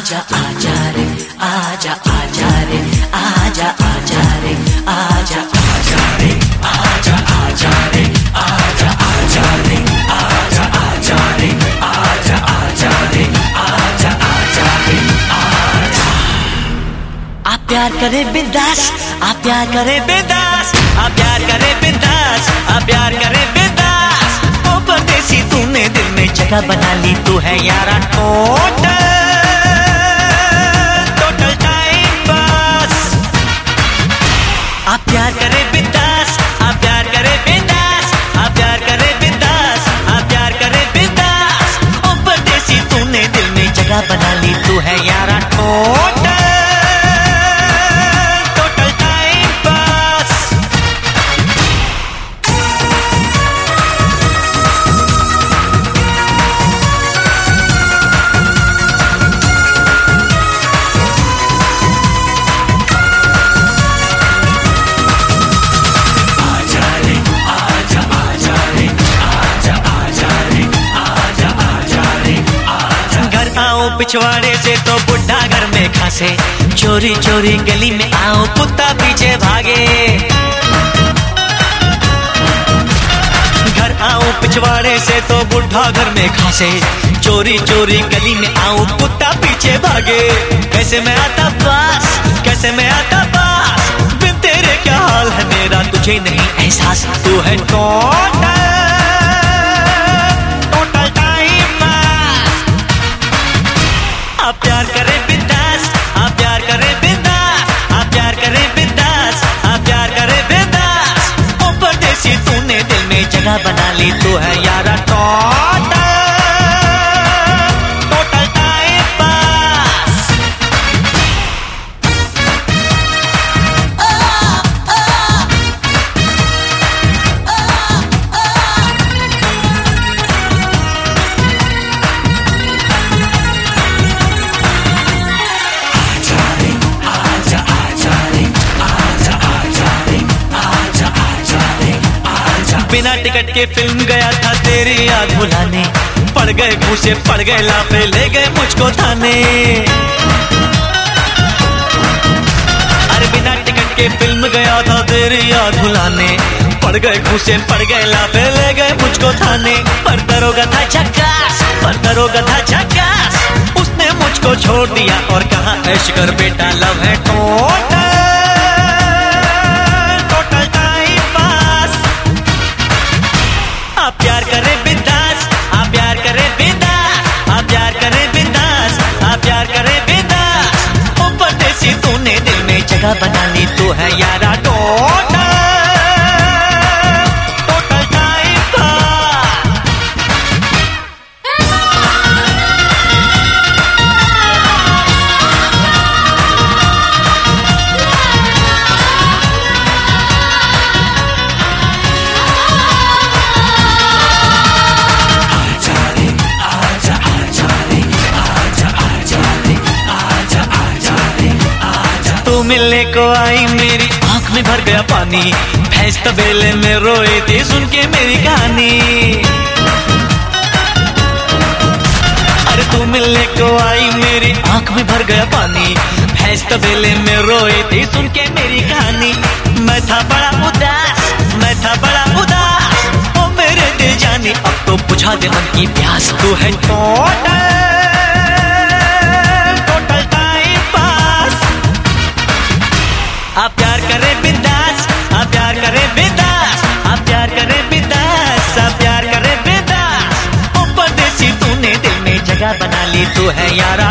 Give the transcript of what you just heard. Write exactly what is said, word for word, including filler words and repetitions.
आजा आजा रे आजा आजा रे आजा आजा रे आजा आजा रे आजा आजा रे आजा आजा रे आजा आजा रे आजा आजा रे आजा आजा रे आजा। आप प्यार करे बिंदास, आप प्यार करे बिंदास, आप प्यार करे बिंदास, आप प्यार करे बिंदास। ओ परदेसी तूने दिल में जगह बना ली, तू है यारा टोटल टोटल टाइम पास। आप प्यार करे बिंदास, आप प्यार करे बिंदास, आप प्यार करे बिंदास, आप प्यार करे बिंदास। ओ परदेसी तूने दिल में जगह बना ली, तू है यारा टोटल पिछवाड़े से तो बुढ़ा घर में खासे, चोरी चोरी गली में आओ कुत्ता पीछे भागे। घर आओ पिछवाड़े से तो बुढ़ा घर में खासे, चोरी चोरी गली में आओ कुत्ता पीछे भागे। कैसे मैं आता पास, कैसे मैं आता पास, बिन तेरे क्या हाल है मेरा तुझे नहीं एहसास। तू है टोटल टोटल टाइम पास। आप प्यार करे बिंदास, आप प्यार करे बिंदास, आप प्यार करे बिंदास, आप प्यार करे बिंदास। ओ परदेसी तूने दिल में जगह बना ली, तू है यारा टोटल टोटल टाइम पास। बिना टिकट के फिल्म गया था तेरी याद भुलाने, पड़ गए घूसे पड़ गए लाफे ले गए मुझको थाने। अरे बिना टिकट के फिल्म गया था तेरी याद भुलाने, पड़ गए घूसे पड़ गए लाफे ले गए मुझको थाने। पर दरोगा था झक्कास, पर दरोगा था झक्कास, उसने मुझको छोड़ दिया और कहा ऐश कर बेटा लव है टोटल टोटल टाइम पास। आप प्यार करे बिंदास, आप प्यार करे बिंदास, आप प्यार करे बिंदास, आप प्यार करे बिंदास। ओ परदेसी तूने दिल में जगह बना ली, तू है यारा टोटल टोटल टाइम पास। तू मिलने को आई मेरी आंख में भर गया पानी, भैंस तबेले में रोई थी सुन के मेरी कहानी। अरे तू मिलने को आई मेरी आंख में भर गया पानी, भैंस तबेले में रोई थी सुन के मेरी कहानी। मैं था बड़ा उदास, मैं था बड़ा उदास, ओ मेरे दिल जानी अब तो बुझा दे मन की प्यास। तू है टोटल टोटल टाइम पास। आप प्यार करे बिंदास, आप प्यार करे बिंदास, आप प्यार करे बिंदास, आप प्यार करे बिंदास। ओ परदेसी तूने दिल में जगह बना ली, तू है यारा